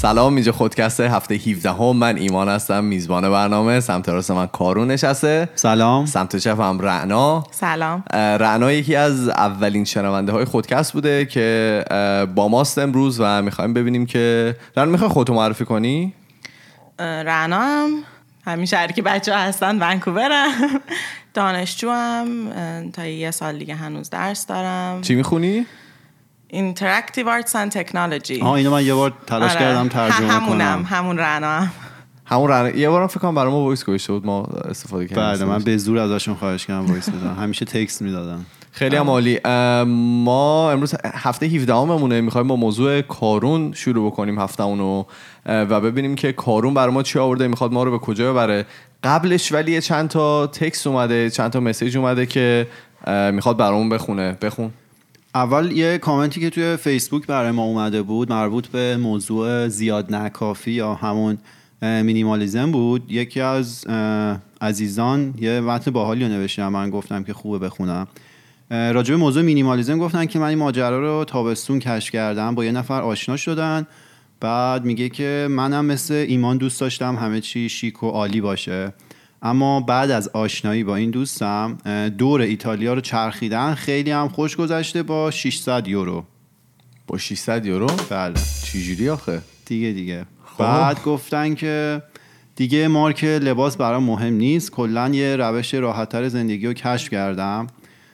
سلام، اینجا خودکست هفته 17 هم. من ایمان هستم، میزبان برنامه. سمت راست من کارون نشسته. سلام. سمت چپ هم رعنا. سلام. رعنا یکی از اولین شنونده های خودکست بوده که با ماست امروز و میخوایم ببینیم که رعنا میخوای خودتو معرفی کنی؟ رعنا هم همین شهری که بچه ها هستن، ونکوورم. دانشجوام، تا یه سال دیگه هنوز درس دارم. چی میخونی؟ Interactive Arts and Technology. اینو من یه بار تلاش کردم ترجمه کنم. همون رعنا. یه بارم فکر کنم برام وایس گوشته بود، ما استفاده کردیم. بله، من به زور ازشون خواهش کردم وایس بدم. همیشه تکست میدادن. خیلی هم عالی. ما امروز هفته 17 همونه، میخوایم با موضوع کارون شروع بکنیم هفتهمونو و ببینیم که کارون برای ما چی آورده، میخواد ما رو به کجا ببره. قبلش ولی چند تا تکست اومده، چند تا مسیج اومده که میخواد برامون بخون. اول یه کامنتی که توی فیسبوک برای ما اومده بود مربوط به موضوع زیاد نکافی یا همون مینیمالیزم بود. یکی از عزیزان یه متن باحالی رو نوشتن، من گفتم که خوبه بخونم. راجع به موضوع مینیمالیزم گفتن که من این ماجرا رو تابستون کشف کردم، با یه نفر آشنا شدن. بعد میگه که منم مثل ایمان دوست داشتم همه چی شیک و عالی باشه، اما بعد از آشنایی با این دوستم دور ایتالیا رو چرخیدن، خیلی هم خوش گذشته با 600 یورو. با 600 یورو؟ بله. چجوری آخه؟ دیگه بعد گفتن که دیگه مارک لباس برام مهم نیست، کلا یه روش راحت‌تر زندگی رو کشف کردم.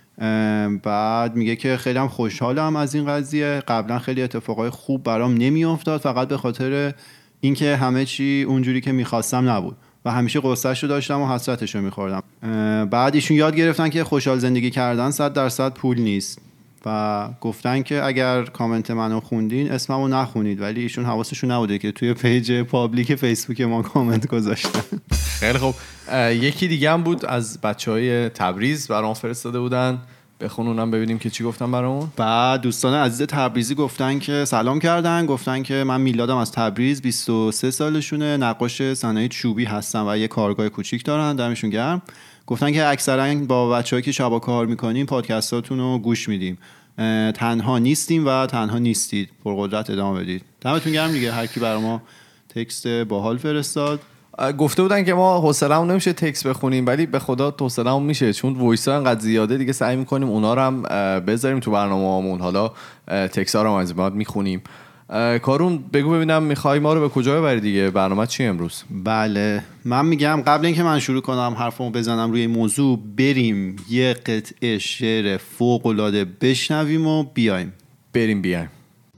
بعد میگه که خیلی هم خوشحالم از این قضیه، قبلا خیلی اتفاقای خوب برام نمیافتاد، فقط به خاطر اینکه همه چی اونجوری که میخواستم نبود و همیشه قصه‌اش رو داشتم و حسرتش رو میخوردم. بعد ایشون یاد گرفتن که خوشحال زندگی کردن 100% پول نیست و گفتن که اگر کامنت منو خوندین اسممو نخونید، ولی ایشون حواسشون نبوده که توی پیج پابلیک فیسبوک ما کامنت گذاشتن. خیلی خوب. یکی دیگه هم بود از بچهای تبریز برام فرستاده بودن، بخون اونم ببینیم که چی گفتن برامون. بعد دوستان عزیز تبریزی گفتن که سلام کردن، گفتن که من میلادم از تبریز، 23 سالشونه، نقاش صنایع چوبی هستن و یه کارگاه کوچیک دارن، دمشون گرم. گفتن که اکثرا با بچه‌هایی که شبا کار می‌کنیم پادکستاتون رو گوش میدیم، تنها نیستیم و تنها نیستید، پرقدرت ادامه بدید. دمتون گرم دیگه. هر کی برای ما تکست باحال فرستاد. گفته بودن که ما حوصله‌مون نمیشه تکست بخونیم، ولی به خدا حوصله‌مون میشه، چون وایس‌ها انقدر زیاده دیگه سعی می‌کنیم اونا رو هم بذاریم تو برنامه‌مون. حالا تکست‌ها رو از بعد می‌خونیم. کارون بگو ببینم می‌خوای ما رو به کجا ببری دیگه؟ برنامه چی امروز؟ بله، من میگم قبل اینکه من شروع کنم حرفمو بزنم روی موضوع، بریم یه قطعه شعر فوق‌العاده بشنویم و بیایم. بیایم.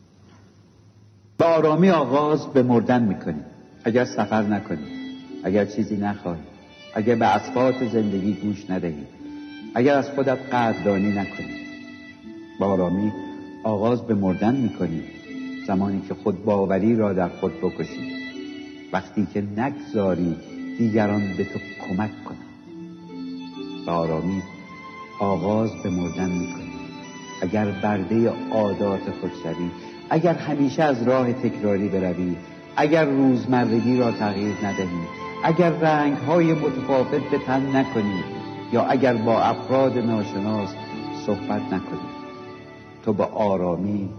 با آرامی آغاز به مردن میکنی. اگر سفر نکنی، اگر چیزی نخواهی، اگر به اسبات زندگی گوش ندهی، اگر از خودت قدردانی نکنی، با آرامی آغاز به مردن میکنی. زمانی که خود باوری را در خود بکشی، وقتی که نگذاری دیگران به تو کمک کنند. با آرامی آغاز به مردن میکنی. اگر برده عادات خود شوی، اگر همیشه از راه تکراری بروی، اگر روزمرگی را تغییر ندهی، اگر رنگ‌های متفاوت به تن نکنی، یا اگر با افراد ناشناس صحبت نکنی، تو با آرامی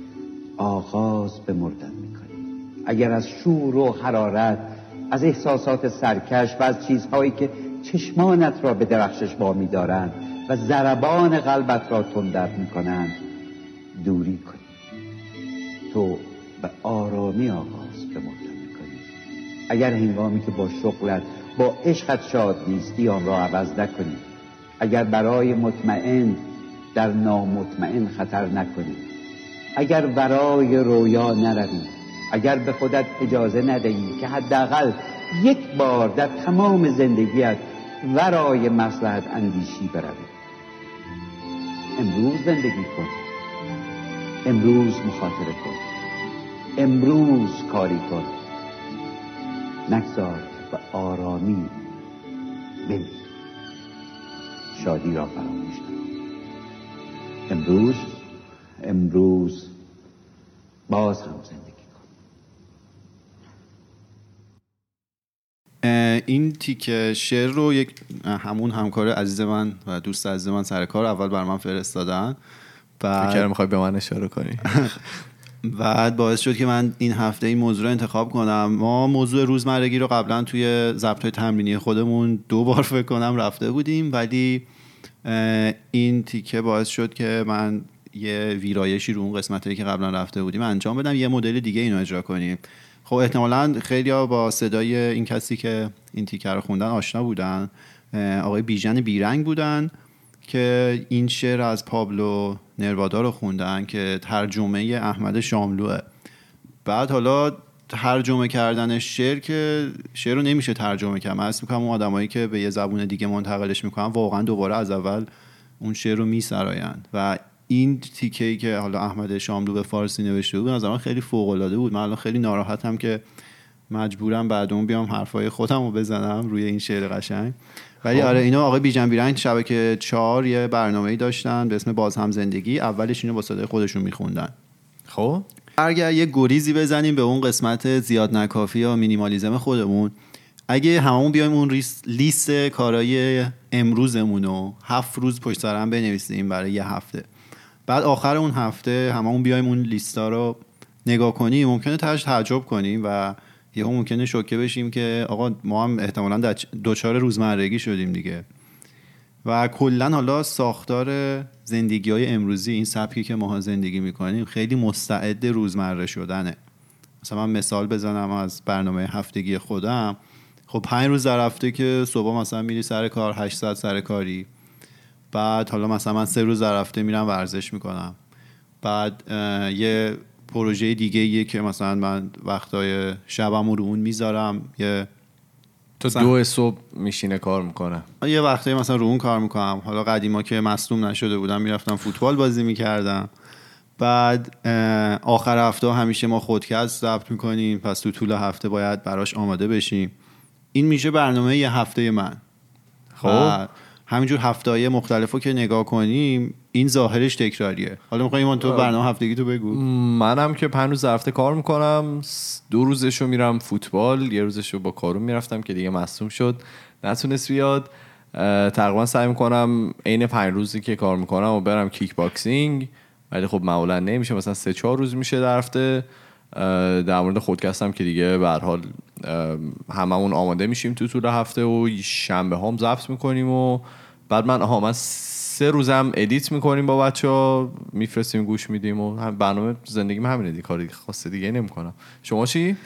آغاز به مردن میکنی. اگر از شور و حرارت، از احساسات سرکش و از چیزهایی که چشمانت را به درخشش وامی دارند و ضربان قلبت را تندر میکنند دوری کنی، تو به آرامی آغاز به مردن میکنی. اگر هنگامی که با شغلت، با عشقت شاد نیستی، آن را عوض نکنی. اگر برای مطمئن در نامطمئن خطر نکنی، اگر برای رویا نروی، اگر به خودت اجازه ندهی که حداقل یک بار در تمام زندگیت ورای مصلحت اندیشی بروی. امروز زندگی کن، امروز مخاطره کن، امروز کاری کن. نگذار به آرامی بمیر، شادی را فراموش کن. امروز باز هم زندگی کن. این تیکه شعر رو همون همکار عزیز من و دوست عزیز من سر کار اول بر من فرستادن. فکر میخوای به من اشاره کنی. بعد باعث شد که من این هفته این موضوع رو انتخاب کنم. ما موضوع روزمرگی رو قبلا توی ضبط‌های تمرینی خودمون 2 بار فکر کنم رفته بودیم، ولی این تیکه باعث شد که من یه ویرایشی رو اون قسمتایی که قبلا رفته بودیم انجام بدم، یه مدل دیگه اینو اجرا کنیم. خب احتمالاً خیلی‌ها با صدای این کسی که این تیکه رو خوندن آشنا بودن، آقای بیژن بیرنگ بودن که این شعر از پابلو نروادا رو خوندن که ترجمه احمد شاملوه. بعد حالا ترجمه کردن شعر که شعر رو نمیشه ترجمه کرد، من اسم میکنم اون آدمایی که به یه زبون دیگه منتقلش میکنن واقعا دوباره از اول اون شعر رو میسراین و این تیکه‌ای که حالا احمد شاملو به فارسی نوشته بود از من خیلی فوق‌العاده بود. من الان خیلی ناراحتم که مجبورم بعد اون بیام حرفای خودم رو بزنم روی این شعر قشنگ. ولی آره اینو آقای بیژن بیرنگ شبکه 4 یه برنامه‌ای داشتن به اسم باز هم زندگی، اولش اینو با صدای خودشون میخوندن. خب اگر یه گریزی بزنیم به اون قسمت زیاد نکافی یا مینیمالیسم خودمون، اگه هممون بیایم اون لیست کارهای امروزمون رو 7 روز پشت سر هم بنویسیم برای یه هفته، بعد آخر اون هفته هممون بیایم اون لیستا رو نگاه کنیم، ممکنه تعجب کنیم و یهو ممکنه شوکه بشیم که آقا ما هم احتمالاً دوچار روزمرگی شدیم دیگه. و کلا حالا ساختار زندگی‌های امروزی، این سبکی که ما زندگی می‌کنیم خیلی مستعد روزمره شدنه. مثلا من مثال بزنم از برنامه هفتگی خودم، خب 5 روز در هفته که صبح مثلا میری سر کار 8 ساعت سر کاری، بعد حالا مثلا من 3 روز در هفته میرم ورزش میکنم، بعد یه پروژه دیگه یه که مثلا من وقتای شبم رو اون میذارم، یه تو 2 صبح میشینه کار میکنه، یه وقتایی مثلا رو اون کار میکنم. حالا قدیما که مصدوم نشده بودم میرفتم فوتبال بازی میکردم. بعد آخر هفته همیشه ما خودکست ضبط میکنیم، پس تو طول هفته باید براش آماده بشیم. این میشه برنامه یه هفته من. خب همینجور هفته‌های مختلفو که نگاه کنیم این ظاهرش تکراریه. حالا می‌خوام ایمان تو برنامه هفتگی تو بگو. منم که 5 روز در هفته کار میکنم، 2 روزشو میرم فوتبال، 1 روزشو با کارون میرفتم که دیگه مصدوم شد نتونست بیاد. تقریبا سعی میکنم عین 5 روزی که کار میکنم و برم کیک باکسینگ، ولی خب معمولا نمیشه، مثلا 3-4 روز میشه در هفته. در مورد خودکستم که دیگه به هر حال هممون آماده میشیم تو طول هفته و شنبه هم ضبط میکنیم و بعد من 3 روزم ادیت میکنیم با بچه‌ها میفرستیم گوش میدیم و برنامه زندگیم همینه دیگه، کاری خاص دیگه نمیکنم. شما چی؟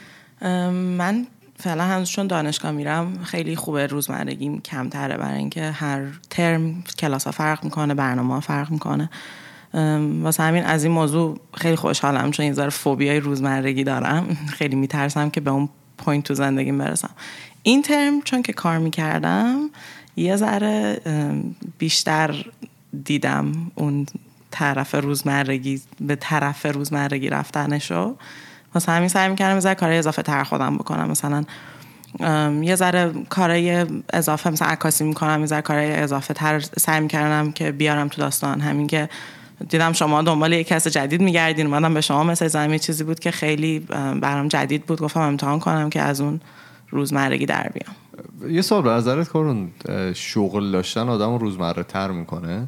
من فعلا هنوز چون دانشگاه میرم خیلی خوبه، روزمرگیم کمتره برای اینکه هر ترم کلاس‌ها فرق میکنه، برنامه‌ها فرق میکنه. واسه همین از این موضوع خیلی خوشحالم، چون یه ذره فوبیای روزمرگی دارم، خیلی میترسم که به اون پوینت تو زندگیم برسم. این ترم چون که کار میکردم یه ذره بیشتر دیدم اون طرف روزمرگی، به طرف روزمرگی رفتنشو. واسه همین سعی میکردم یه ذره کارهای اضافه تر خودم بکنم، مثلا یه ذره کارهای اضافه مثلا عکاسی میکنم، یه ذره کارهای اضافه تر سعی میکردم که بیارم تو داستان. همین که دیدم شما دنبال یک کس جدید میگردین، اومدم به شما مثل زمین چیزی بود که خیلی برام جدید بود، گفتم امتحان کنم که از اون روزمرگی در بیام. یه سوال به نظرت کارون شغل داشتن آدم روزمره تر میکنه؟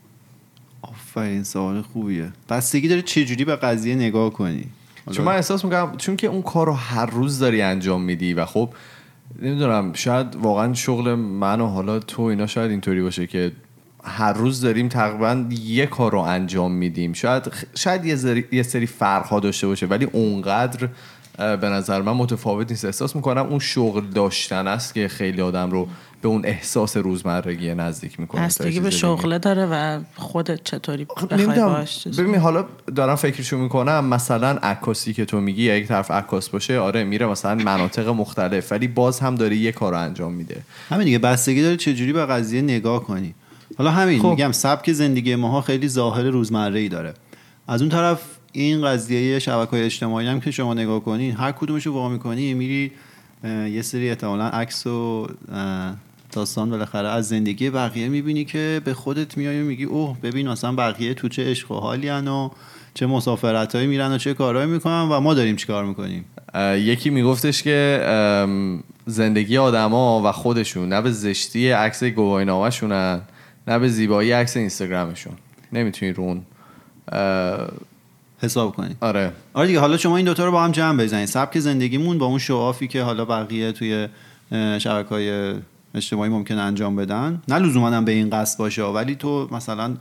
آفرین، سوال خوبیه. بستگی داره چه جوری به قضیه نگاه کنی. چون من احساس میکنم چون که اون کارو هر روز داری انجام میدی و خب نمیدونم شاید واقعا شغل من و حالا تو اینا شاید اینطوری باشه که هر روز داریم تقریبا یه کار رو انجام میدیم، شاید یه سری فرق‌ها داشته باشه ولی اونقدر به نظر من متفاوت نیست. احساس میکنم اون شغل داشتن است که خیلی آدم رو به اون احساس روزمرگی نزدیک میکنه. بستگی به شغله داره و خودت چطوری بخوای باش. ببین حالا دارم فکرشو میکنم، مثلا عکاسی که تو میگی یک طرف عکاس باشه، آره میره مثلا مناطق مختلف ولی باز هم داره یه کار انجام میده. همین دیگه، بستگی داره چه جوری به قضیه نگاه کنی. حالا همین میگم سبک زندگی ماها خیلی ظاهر روزمره‌ای داره. از اون طرف این قضیه شبکه‌های اجتماعی هم که شما نگاه کنین، هر کدومشو وا می‌کنی میری یه سری احتمالاً عکس و داستان بالاخره از زندگی بقیه می‌بینی که به خودت میای و میگی اوه ببین مثلا بقیه تو چه عشق و حالی ان و چه مسافرتایی میرن و چه کارهایی میکنن و ما داریم چیکار میکنیم. یکی میگفتش که زندگی آدما و خودشون نه به زشتی عکس گواهینامه‌شونن نه به زیبایی عکس اینستاگرامشون. نمیتونی رون حساب کنید. آره دیگه. حالا شما این دوتا رو با هم جمع بزنید، سبک زندگیمون با اون شوافی که حالا بقیه توی شبکه‌های اجتماعی ممکن انجام بدن، نه لزوما هم به این قصد باشه، ولی تو مثلا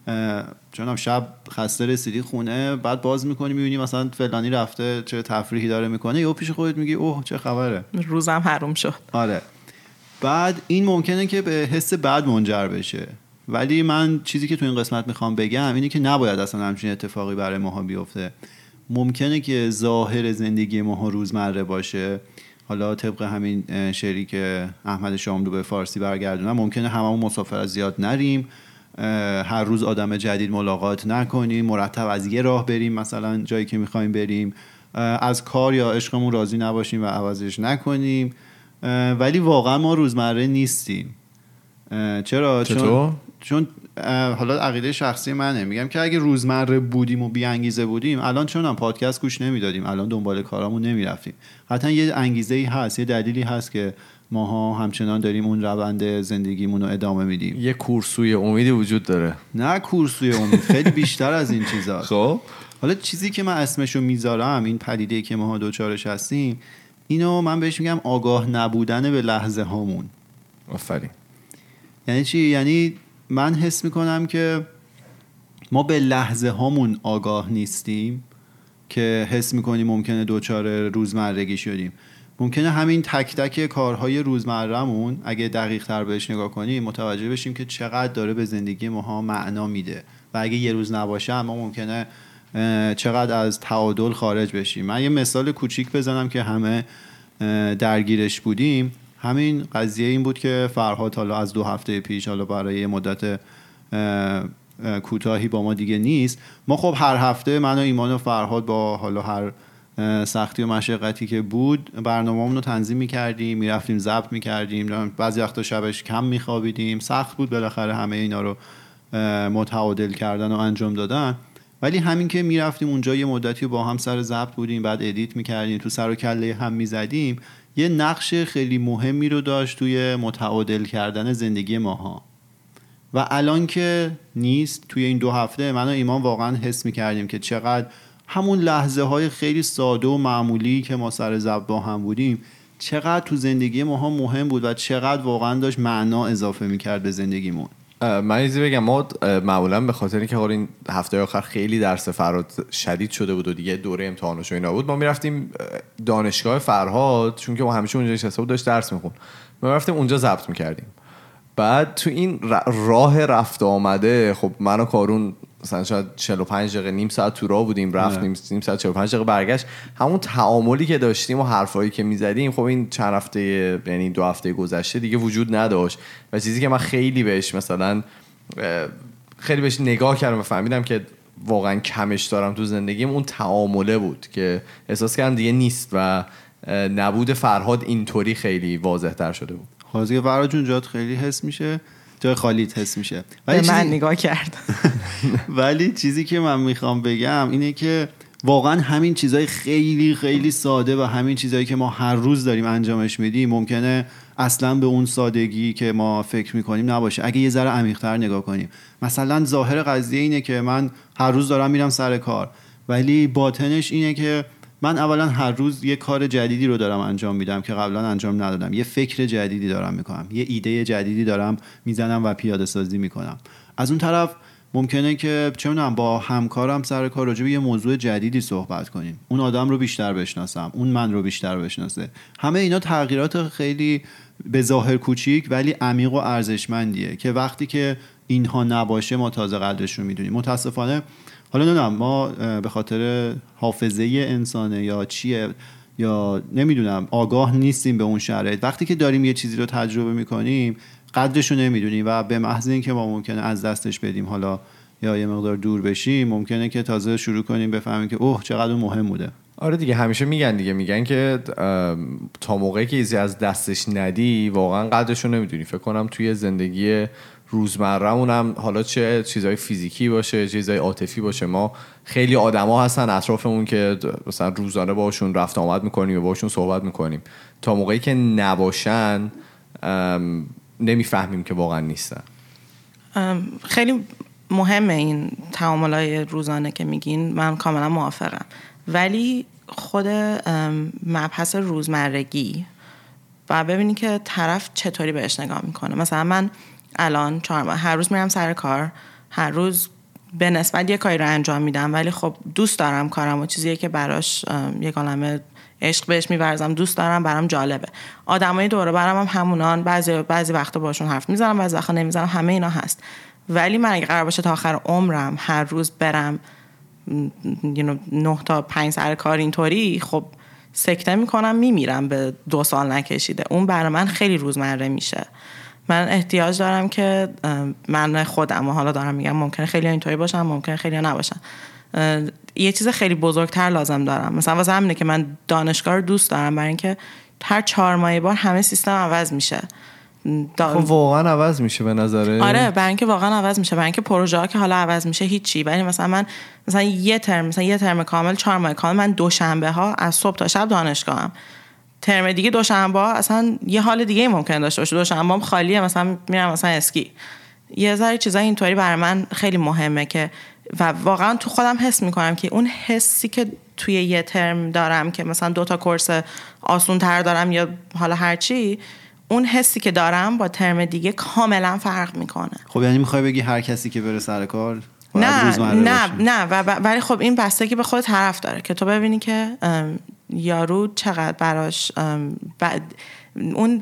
چون شب خسته رسیدی خونه، بعد باز میکنی میبینی مثلا فلانی رفته چه تفریحی داره میکنه، یا پیش خودت میگی اوه چه خبره، روزم حروم شد. آره. بعد این ممکنه که به حس بد منجر بشه، ولی من چیزی که تو این قسمت میخوام بگم اینه که نباید اصلا همچین اتفاقی برای ماها بیفته. ممکنه که ظاهر زندگی ماها روزمره باشه، حالا طبق همین شعری که احمد شاملو به فارسی برگردونن، ممکنه هممون مسافرت زیاد نریم، هر روز آدم جدید ملاقات نکنیم، مرتب از یه راه بریم مثلا جایی که میخوایم بریم، از کار یا عشقمون راضی نباشیم و عوضش نکنیم، ولی واقعا ما روزمره نیستیم. چرا؟ چون حالا عقیده شخصی منه، میگم که اگه روزمره بودیم و بی انگیزه بودیم، الان چون هم پادکست گوش نمیدادیم، الان دنبال کارامون نمیرفتیم. حتما یه انگیزه‌ای هست، یه دلیلی هست که ماها همچنان داریم اون روند زندگیمون رو ادامه میدیم. یه کورسوی امیدی وجود داره. نه کورسوی امید، خیلی بیشتر از این چیزا. خب حالا چیزی که من اسمشو میذارم، این پدیده‌ای که ماها دوچارش هستیم، اینو من بهش میگم آگاه نبودن به لحظه هامون. آفرین. یعنی چی؟ یعنی من حس میکنم که ما به لحظه هامون آگاه نیستیم که حس میکنیم ممکنه دوچار روزمرگی شدیم. ممکنه همین تک تک کارهای روزمرهمون اگه دقیق تر بهش نگاه کنیم متوجه بشیم که چقدر داره به زندگی ما معنا میده، و اگه یه روز نباشه ما ممکنه چقدر از تعادل خارج بشیم. من یه مثال کوچیک بزنم که همه درگیرش بودیم. همین قضیه این بود که فرهاد حالا از 2 هفته پیش، حالا برای یه مدت کوتاهی با ما دیگه نیست. ما خب هر هفته من و ایمان و فرهاد با حالا هر سختی و مشقتی که بود برنامه‌مون رو تنظیم می‌کردیم، می‌رفتیم ضبط می‌کردیم، بعضی وقتا شبش کم می‌خوابیدیم. سخت بود بالاخره همه اینا رو متعادل کردن و انجام دادن، ولی همین که می‌رفتیم اونجا یه مدتی با هم سر ضبط بودیم، بعد ادیت می‌کردیم، تو سر و کله هم می‌زدیم، یه نقش خیلی مهمی رو داشت توی متعادل کردن زندگی ماها. و الان که نیست، توی این 2 هفته من و ایمان واقعا حس می‌کردیم که چقدر همون لحظه های خیلی ساده و معمولی که ما سر ضبط با هم بودیم چقدر تو زندگی ماها مهم بود و چقدر واقعا داشت معنا اضافه می‌کرد به زندگیمون. من ایزی بگم، ما معمولا به خاطر اینکه این هفته آخر خیلی درس فرهاد شدید شده بود و دیگه دوره امتحانش و اینا بود، ما میرفتیم دانشگاه فرهاد، چون که ما همیشه اونجا نشسته بود داشت درس میخوند، ما میرفتیم اونجا ضبط میکردیم. بعد تو این راه رفت آمده، خب من و کارون مثلا شاید 45 دقیقه نیم ساعت تو راه بودیم، رفتیم نیم ساعت 45 دقیقه برگشت، همون تعاملی که داشتیم و حرفایی که میزدیم خب این چند هفته، یعنی 2 هفته گذشته دیگه وجود نداشت. و چیزی که من خیلی بهش مثلا خیلی بهش نگاه کردم و فهمیدم که واقعا کمش دارم تو زندگیم، اون تعامله بود که احساس کردم دیگه نیست و نبود فرهاد اینطوری خیلی واضح تر شده بود. حاضر فرهاد جون جات خیلی حس میشه، جای خالیت حس میشه. به من نگاه کرد. ولی چیزی که من میخوام بگم اینه که واقعا همین چیزای خیلی خیلی ساده و همین چیزایی که ما هر روز داریم انجامش میدیم ممکنه اصلا به اون سادگی که ما فکر میکنیم نباشه اگه یه ذره عمیق‌تر نگاه کنیم. مثلا ظاهر قضیه اینه که من هر روز دارم میرم سر کار، ولی باطنش اینه که من اولا هر روز یه کار جدیدی رو دارم انجام میدم که قبلا انجام ندادم، یه فکر جدیدی دارم میکنم، یه ایده جدیدی دارم میزنم و پیاده سازی میکنم. از اون طرف ممکنه که چه میدونم با همکارم سر کار راجع به یه موضوع جدیدی صحبت کنیم، اون آدم رو بیشتر بشناسم، اون من رو بیشتر بشناسه. همه اینا تغییرات خیلی به ظاهر کوچیک ولی عمیق و ارزشمندیه که وقتی که اینها نباشه ما تازه قدرش رو میدونیم. متاسفانه حالا نمیدونم ما به خاطر حافظه انسانه یا چیه یا نمیدونم آگاه نیستیم به اون شرایط، وقتی که داریم یه چیزی رو تجربه میکنیم قدرش رو نمیدونیم و به محض اینکه ما ممکنه از دستش بدیم حالا یا یه مقدار دور بشیم ممکنه که تازه شروع کنیم بفهمیم که اوه چقدر مهم بوده. آره دیگه، همیشه میگن که تا موقعی که چیزی از دستش ندی واقعا قدرش رو نمیدونی. فکر کنم توی زندگی روزمره‌مون هم حالا چه چیزای فیزیکی باشه چیزای عاطفی باشه، ما خیلی آدما هستن اطرافمون که مثلا روزانه باشون رفت آمد میکنیم و باشون صحبت میکنیم، تا موقعی که نباشن نمیفهمیم که واقعا نیستن. خیلی مهمه این تعاملای روزانه که میگین، من کاملا موافقم، ولی خود مبحث روزمرگی و ببینی که طرف چطوری بهش نگاه میکنه. مثلا من الان 4 ماه هر روز میرم سر کار، هر روز به نسبت یه کاری رو انجام میدم، ولی خب دوست دارم کارم و چیزیه که براش یک عالمه عشق بهش می‌ورزم، دوست دارم، برام جالبه. آدمای دور و برم هم همونان، بعضی وقتا باشون حرف میزنم، بعضی وقتا نمیزنم، همه اینا هست. ولی من اگه قرار باشه تا آخر عمرم هر روز برم 9 تا 5 سر کار اینطوری، خب سکته میکنم، میمیرم به 2 سال نکشیده. اون برای من خیلی روزمره میشه. من احتیاج دارم که من خودم، و حالا دارم میگم ممکنه خیلی اینطوری باشم، ممکنه خیلی نباشم، یه چیز خیلی بزرگتر لازم دارم. مثلا واسه همینه که من دانشگاه رو دوست دارم، برای اینکه هر 4 ماه بار همه سیستم عوض میشه. خب واقعا عوض میشه به نظره؟ آره، برای اینکه واقعا عوض میشه، برای اینکه پروژه ها که حالا عوض میشه هیچی، ولی مثلا یه ترم کامل 4 ماه کامل من دوشنبه ها از صبح تا شب دانشگاهم. ترم دیگه دوشنبه ها اصلا یه حال دیگه ممکن داشته باشه، دوشنبه هم خالیه، مثلا میرم مثلا اسکی. یه ذره چیزای اینطوری برای من خیلی مهمه که و واقعا تو خودم حس میکنم که اون حسی که توی یه ترم دارم که مثلا 2 تا کورس آسون تر دارم یا حالا هرچی، اون حسی که دارم با ترم دیگه کاملا فرق میکنه. خب یعنی میخوای بگی هر کسی که بره سر کار نه ولی خب این بستگی به خود طرف داره که تو ببینی که یارو چقدر براش اون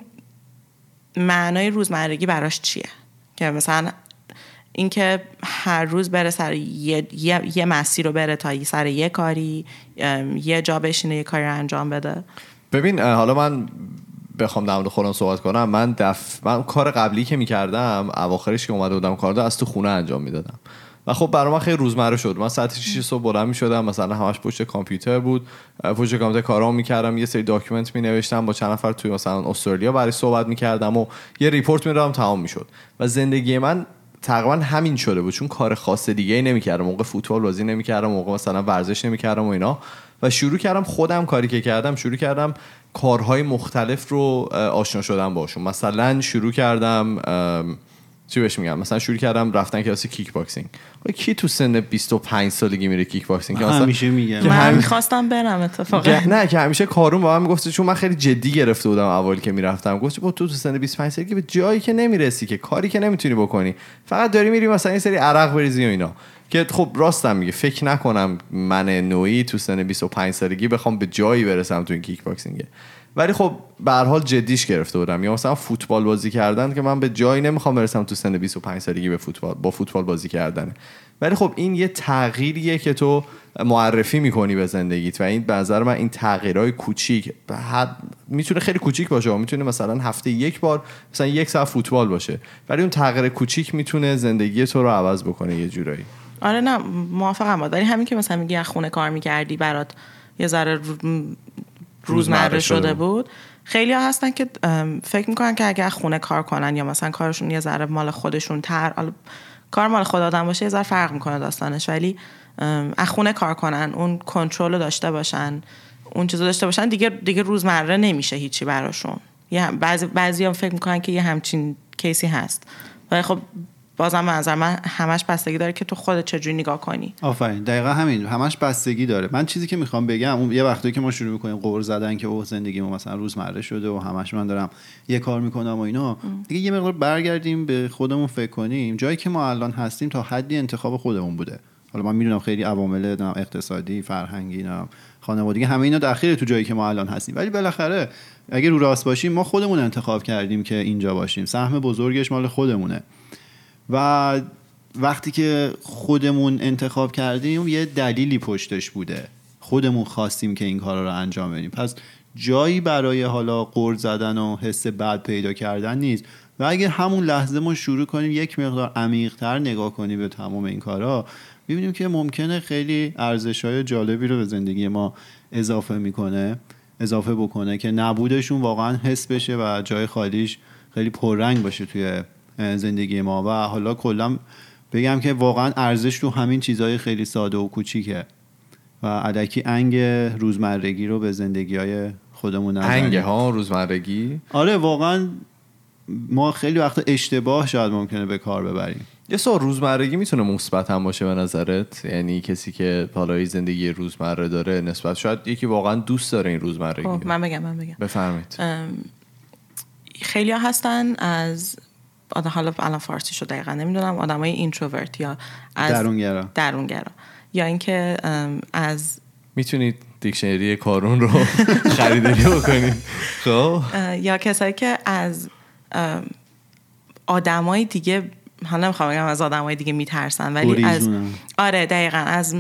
معنای روزمرگی براش چیه، که مثلا اینکه هر روز بره سر یه مسیر رو بره تا سر یه کاری، یه جا بشینه یه کاری رو انجام بده. ببین حالا من بخوام در مورد خودم صحبت کنم، من کار قبلی که میکردم اواخرش که اومده بودم کار از تو خونه انجام میدادم و خب برای من خیلی روزمره شد. من ساعت 6 صبح بلند میشدم، مثلا همش پشت کامپیوتر بود، پشت کامپیوتر کارام میکردم، یه سری داکیومنت مینوشتم، با چند نفر توی مثلا استرالیا برای صحبت میکردم و یه ریپورت میدادم، تمام میشد. و زندگی من تقریبا همین شده بود، چون کار خاص دیگه ای نمیکردم. موقع فوتبال بازی نمیکردم، موقع مثلا ورزش نمیکردم و اینا، و شروع کردم خودم کاری که کردم، شروع کردم کارهای مختلف رو آشنا شدم باشون. مثلا شروع کردم چی بهش میگم، مثلا شروع کردم رفتن کلاس کیک باکسینگ. کی تو سن 25 سالگی میره کیک باکسینگ؟ همیشه میگم من می‌خواستم برم اتفاقا. نه که همیشه کارون با من میگفت، چون من خیلی جدی گرفته بودم اوایل که میرفتم، گفت تو سن 25 سالگی به جایی که نمیرسی، که کاری که نمیتونی بکنی، فقط داری میری مثلا یه سری عرق بریزی و اینا. که خب راستم میگه، فکر نکنم من نوعی تو سن 25 سالگی بخوام به جایی برسم تو این کیک باکسینگ. ولی خب به هر حال جدیش گرفته بودم. یا مثلا فوتبال بازی کردن که من به جایی نمیخوام برسم تو سن 25 سالگی به با فوتبال بازی کردن. ولی خب این یه تغییریه که تو معرفی میکنی به زندگیت، و این به نظر من این تغییرهای کوچیک میتونه خیلی کوچیک باشه، میتونه مثلا هفته 1 بار مثلا 1 ساعت فوتبال باشه، ولی اون تغییر کوچیک میتونه زندگی تو رو عوض بکنه یه جورایی. آره نه موافقم، ولی همین که مثلا میگی از خونه کار میکردی برات یه ذره روزمره شده بود. خیلی ها هستن که فکر میکنن که اگه خونه کار کنن یا مثلا کارشون یه ذره مال خودشون کار مال خود آدم باشه یه ذره فرق میکنه داستانش، ولی از خونه کار کنن، اون کنترل رو داشته باشن، اون چیزو داشته باشن، دیگه روزمره نمیشه هیچی براشون. بعضی ها فکر میکنن که یه همچین کیسی هست، ولی خب بازم به نظر من همش بستگی داره که تو خودت چجوری نگاه کنی. آفرین، دقیقاً همین، همش بستگی داره. من چیزی که میخوام بگم، اون یه وقتی که ما شروع میکنیم قور زدن که اوه زندگیمون مثلا روزمره شده و همش من دارم یه کار میکنم و اینا، دیگه یه مقدار برگردیم به خودمون فکر کنیم. جایی که ما الان هستیم تا حدی انتخاب خودمون بوده. حالا من میدونم خیلی عوامل اقتصادی، فرهنگی، خانوادگی، همه اینا داخل تو جایی که ما الان هستیم، ولی بالاخره اگه رو راست باشیم ما خودمون انتخاب کردیم که اینجا باشیم. سهم بزرگش مال خودمونه. و وقتی که خودمون انتخاب کردیم یه دلیلی پشتش بوده، خودمون خواستیم که این کارا رو انجام بدیم. پس جایی برای حالا قرض زدن و حس بد پیدا کردن نیست. و اگه همون لحظه ما شروع کنیم یک مقدار عمیق‌تر نگاه کنیم به تمام این کارا، می‌بینیم که ممکنه خیلی ارزش‌های جالبی رو به زندگی ما اضافه بکنه که نبودشون واقعا حس بشه و جای خالیش خیلی پررنگ باشه توی زندگی ما. و حالا کلا بگم که واقعا ارزش تو همین چیزهای خیلی ساده و کوچیکه و الکی انگ روزمرگی رو به زندگی‌های خودمون نزنیم. انگ ها روزمرگی؟ آره واقعا ما خیلی وقت اشتباه شاید ممکنه به کار ببریم. یه سوال، روزمرگی میتونه مثبت هم باشه به نظرت؟ یعنی کسی که حالا زندگی روزمره داره نسبت، شاید یکی واقعا دوست داره این روزمرگی. خب من بگم بفرمایید. خیلی ها هستن از حالا الان فارسی شو دقیقا نمیدونم، آدمای اینتروورت یا از درونگرا یا اینکه از میتونید دیکشنری کارون رو خریداری بکنید. خب یا کسایی که از آدمای دیگه، حالا نمیخوام بگم از آدمای دیگه میترسن، ولی از آره دقیقاً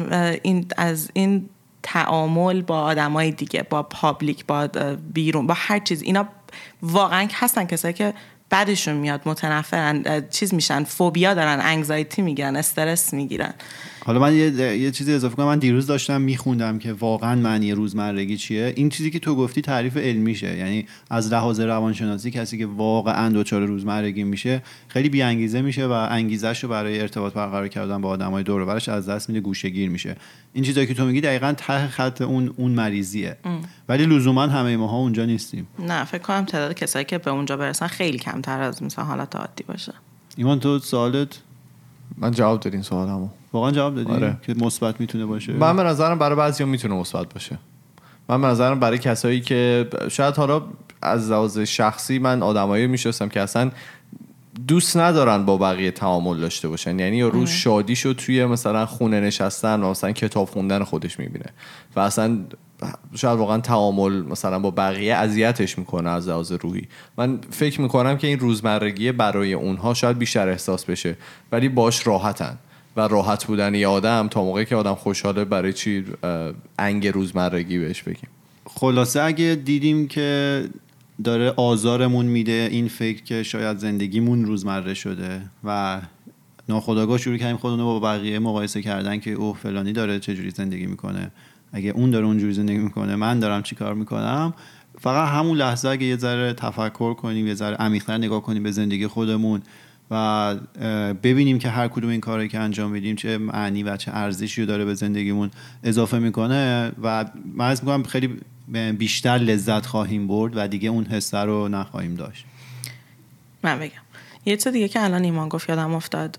از این تعامل با آدمای دیگه، با پابلیک، با بیرون، با هر چیز. اینا واقعا هستن کسایی که بعدشون میاد متنفرن، چیز میشن، فوبیا دارن، انگزایتی میگیرن، استرس میگیرن. حالا من یه چیزی اضافه کنم. من دیروز داشتم میخوندم که واقعا معنی روزمرگی چیه. این چیزی که تو گفتی تعریف علمیشه، یعنی از لحاظ روانشناسی کسی که واقعا دچار روزمرگی میشه خیلی بی انگیزه میشه و انگیزه‌شو برای ارتباط برقرار کردن با آدمای دور و برش از دست میده، گوشه‌گیر میشه. این چیزایی که تو میگی دقیقاً ته خط اون مریضیه. ولی لزوما همه ماها اونجا نیستیم. نه، فکر کنم تعداد کسایی که به اونجا برسن خیلی کمتر از مثلا حالت عادی باشه. ایمان تو سوالت؟ من جواب دادین سوالمو. واقعا جواب دادی؟ آره. که مثبت میتونه باشه. من به نظرم برای بعضیا میتونه مثبت باشه. من به نظرم برای کسایی که شاید حالا از لحاظ شخصی من آدمایی میشناسم که اصلا دوست ندارن با بقیه تعامل داشته باشن، یعنی روز شادیشو توی مثلا خونه نشستن و مثلا کتاب خوندن خودش میبینه و اصلا شاید واقعا تعامل مثلا با بقیه اذیتش میکنه از لحاظ روحی. من فکر میکنم که این روزمرگی برای اونها شاید بیشتر احساس بشه، ولی باش راحتن و راحت بودن یه آدم تا موقعی که آدم خوشحاله برای چی انگ روزمرگی بهش بگیم. خلاصه اگه دیدیم که داره آزارمون میده این فکر که شاید زندگیمون روزمره شده و ناخودآگاه شروع کردیم خودمون رو با بقیه مقایسه کردن که اوه فلانی داره چجوری زندگی میکنه، اگه اون داره اونجوری زندگی میکنه من دارم چی کار میکنم، فقط همون لحظه اگه یه ذره تفکر کنیم، یه ذره عمیق‌تر نگاه کنیم به زندگی خودمون و ببینیم که هر کدوم این کاری که انجام میدیم چه معنی و چه ارزشی رو داره به زندگیمون اضافه میکنه و من حس میکنم خیلی بیشتر لذت خواهیم برد و دیگه اون حس رو نخواهیم داشت. من بگم یه چیز دیگه که الان ایمان گفت یادم افتاد،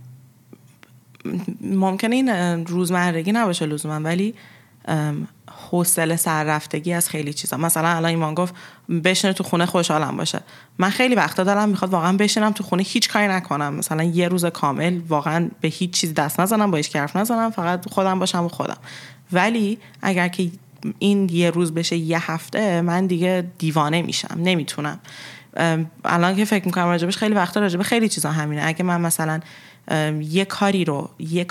ممکنه این روزمرگی نباشه لزوما، ولی حوصله سر رفتگی از خیلی چیزا. مثلا الان ایمان گفت بشینه تو خونه خوشحالم باشه. من خیلی وقتا دارم میخواد واقعا بشینم تو خونه هیچ کاری نکنم، مثلا یه روز کامل واقعا به هیچ چیز دست نزنم، با هیچ حرف نزنم، فقط خودم باشم و خودم. ولی اگر که این یه روز بشه یه هفته، من دیگه دیوانه میشم، نمیتونم. الان که فکر میکنم راجبش خیلی وقتا راجب خیلی چیزا همینه. اگه من مثلا یه کاری رو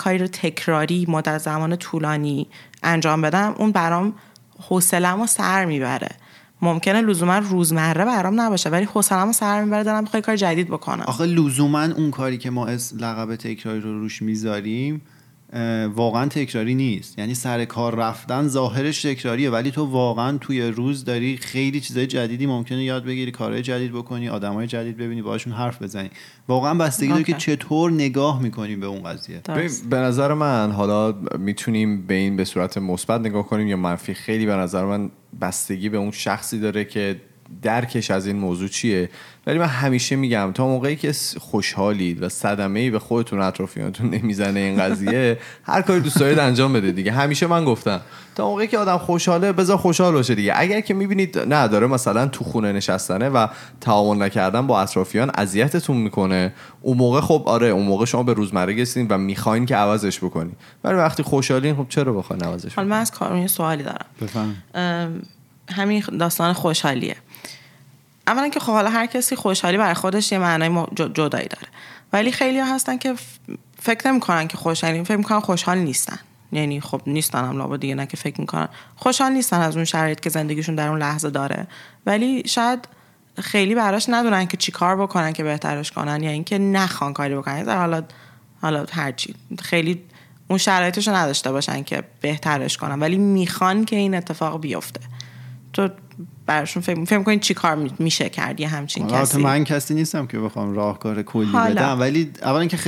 تکراری مدت زمان طولانی انجام بدم، اون برام حوصله‌مو سر میبره. ممکنه لزوما روزمره برام نباشه، ولی حوصله‌مو سر میبره، دارم بخوام کار جدید بکنم. آخه لزوما اون کاری که ما لقب تکراری رو روش میذاریم واقعا تکراری نیست. یعنی سر کار رفتن ظاهرش تکراریه، ولی تو واقعا توی روز داری خیلی چیزای جدیدی ممکنه یاد بگیری، کارهای جدید بکنی، آدمای جدید ببینی، باهاشون حرف بزنی. واقعا بستگی داره که چطور نگاه میکنیم به اون قضیه. به نظر من حالا میتونیم به این به صورت مثبت نگاه کنیم یا منفی. خیلی به نظر من بستگی به اون شخصی داره که درکش از این موضوع چیه. ولی من همیشه میگم تا موقعی که خوشحالید و صدمه‌ای به خودتون و اطرافیانتون نمیزنه این قضیه، هر کاری دوست دارید انجام بده دیگه. همیشه من گفتم تا موقعی که آدم خوشحاله بذار خوشحال باشه دیگه. اگر که میبینید نه داره مثلا تو خونه نشستنه و تعامل نکردن با اطرافیان اذیتتون میکنه، اون موقع خب آره اون موقع شما به روزمره رسیدین و میخواین که عوضش بکنید. ولی وقتی خوشحالین خب چرا بخواین عوضش بکنید؟ حالا من از کارون یه سوالی دارم. بفهم. همین داستان خوشحالیه. اولا که خب حالا هر کسی خوشحالی برای خودش یه معنای جدایی داره، ولی خیلی ها هستن که فکر نمی‌کنن که خوشحالین، فکر می‌کنن خوشحال نیستن. یعنی خب نیستن هم لابد دیگه، نه که فکر می‌کنن خوشحال نیستن از اون شرایط که زندگیشون در اون لحظه داره، ولی شاید خیلی براش ندونن که چی کار بکنن که بهترش کنن، یا اینکه نخوان کاری بکنن. حالا هر چی خیلی اون شرایطش رو نداشته باشن که بهترش کنن، ولی میخوان که این اتفاق بیفته. تو براشون فکر می‌کنین چی کار میشه کرد یه همچین کسی؟ من کسی نیستم که بخوام راهکار کلی بدم، ولی اولا که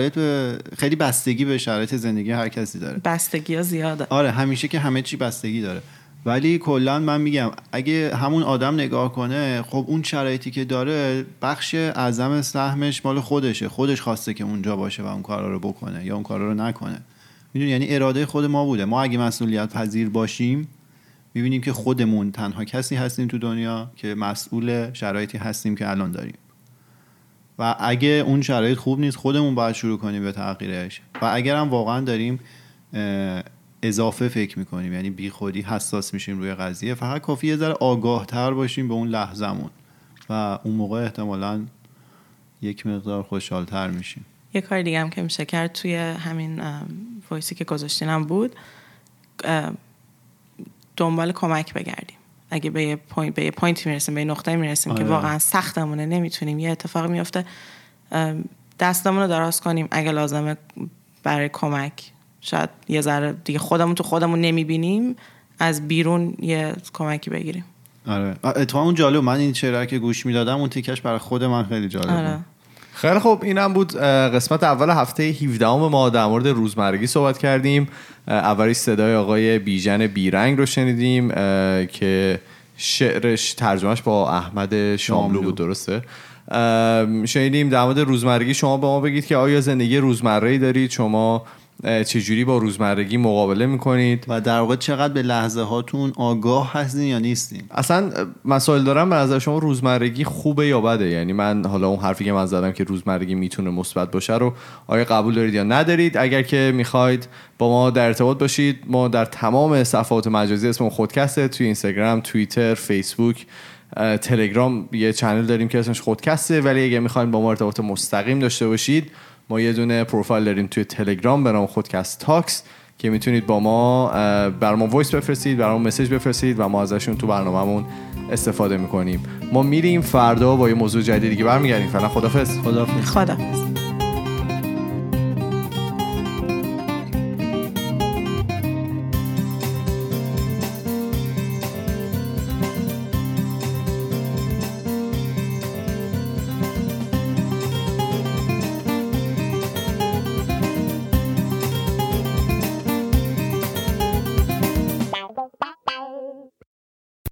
خیلی بستگی به شرایط زندگی هر کسی داره. بستگی‌ها زیاده. آره همیشه که همه چی بستگی داره. ولی کلا من میگم اگه همون آدم نگاه کنه، خب اون شرایطی که داره بخش اعظم سهمش مال خودشه، خودش خواسته که اونجا باشه و اون کارا رو بکنه یا اون کارا رو نکنه. میدونی، یعنی اراده خود ما بوده. ما اگه مسئولیت پذیر باشیم میبینیم که خودمون تنها کسی هستیم تو دنیا که مسئول شرایطی هستیم که الان داریم و اگه اون شرایط خوب نیست خودمون باید شروع کنیم به تغییرش. و اگر هم واقعا داریم اضافه فکر میکنیم، یعنی بی خودی حساس میشیم روی قضیه، فقط کافی یه ذره آگاه تر باشیم به اون لحظمون و اون موقع احتمالاً یک مقدار خوشحال‌تر میشیم. یه کار دیگه هم که میشه کرد توی همین وایسی که گذاشتینم بود، دنبال کمک بگردیم. اگه به یه پوینتی میرسیم، به یه نقطه‌ای میرسیم که واقعا سختمونه، نمیتونیم، یه اتفاق میفته، دستمون رو دراز کنیم اگه لازمه برای کمک. شاید یه ذره دیگه خودمون تو خودمون نمیبینیم، از بیرون یه کمکی بگیریم. آره اتفاقا اون جالب، من این شعر که گوش میدادم اون تیکش برای خود من خیلی جالب آره. بود. خیلی خوب، اینم بود قسمت اول هفته 17 ما در مورد روزمرگی صحبت کردیم. اولی صدای آقای بیژن بیرنگ رو شنیدیم که شعرش ترجمهش با احمد شاملو بود، درسته؟ شنیدیم در مورد روزمرگی. شما به ما بگید که آیا زندگی روزمره‌ای دارید؟ شما چجوری با روزمرگی مقابله میکنید و در واقع چقدر به لحظه هاتون آگاه هستین یا نیستین؟ اصلا مسائل دارم. به نظر شما روزمرگی خوبه یا بده؟ یعنی من حالا اون حرفی که من زدم که روزمرگی میتونه مثبت باشه رو آیا قبول دارید یا ندارید؟ اگر که میخواید با ما در ارتباط باشید، ما در تمام صفحات مجازی اسم خودکسته، توی اینستاگرام، توییتر، فیسبوک، تلگرام یه چنل داریم که اسمش خودکسته. ولی اگه میخواید با ما ارتباط مستقیم داشته باشید، ما یه دونه پروفایل داریم توی تلگرام به نام خودکست تاکس که میتونید با ما برام وایس بفرستید، برام مسیج بفرستید و ما ازشون تو برنامه‌مون استفاده میکنیم. ما میریم فردا با یه موضوع جدیدی که برمیگردیم. فعلا خدافظ. خدافظ.